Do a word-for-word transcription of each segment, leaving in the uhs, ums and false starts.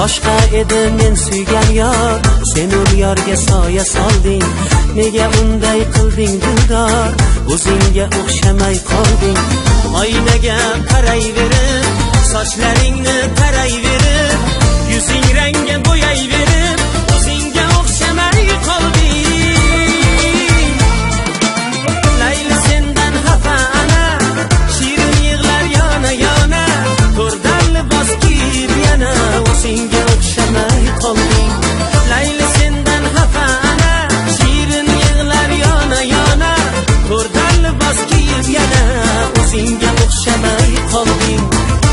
boshqa edi men suygan yor, sen u yorga soya solding. Nega unday qilding dildor, o'zingga o'xshamay qolding. Oynaga qarayverib, sochlaringni tarayverib, yuzing rangga bo'yayverib, o'zingga o'xshamay qolding. Layli sendan xafa ana, shirin yig'lar yana yana, ko'rdan libos kiyib yana, o'zingga o'xshamay qolding. Layli sendan xafa ana, shirin yig'lar yana yana, ko'rdan libos kiyib yana, o'zingga o'xshamay qolding.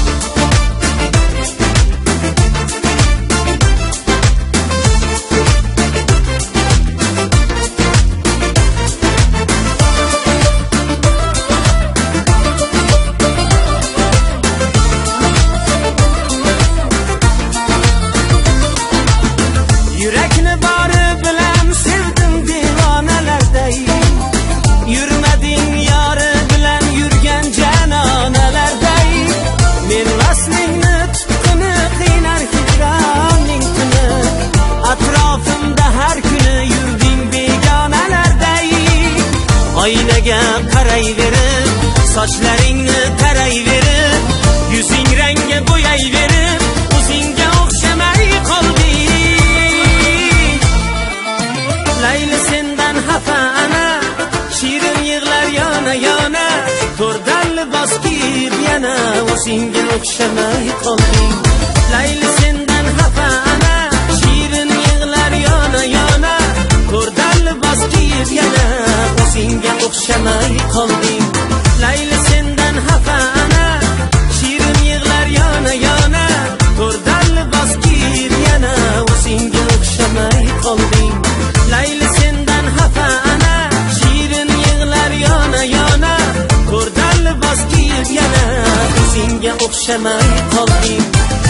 Yurakni bori bilan sevdim devonalarday, yurmading yori bilan yurgan janonalarday. Men vaslingni tutqini qiynar hijroning tuni, atrofimda har kuni yurding begonalarday. Oynaga qarayverib, sochlaringni tarayverib, yuzing rangga bo'yayverib, o'zingga o'xshamay qolding. Layli sendan xafa ana, shirin yig'lar yana yana, to'rdan libos kiyib yana, o'zingga o'xshamay qolding. Layli sendan xafa ana, shirin yig'lar yana yana, to'rdan libos kiyib yana, o'zingga o'xshamay qolding. Layli sendan xafa ana, shirin yig'lar yana yana, to'rdan libos kiyib yana, o'zingga o'xshamay qolding. Layli sendan xafa ana, shirin yig'lar yana yana, to'rdan libos kiyib yana, o'zingga o'xshamay qolding.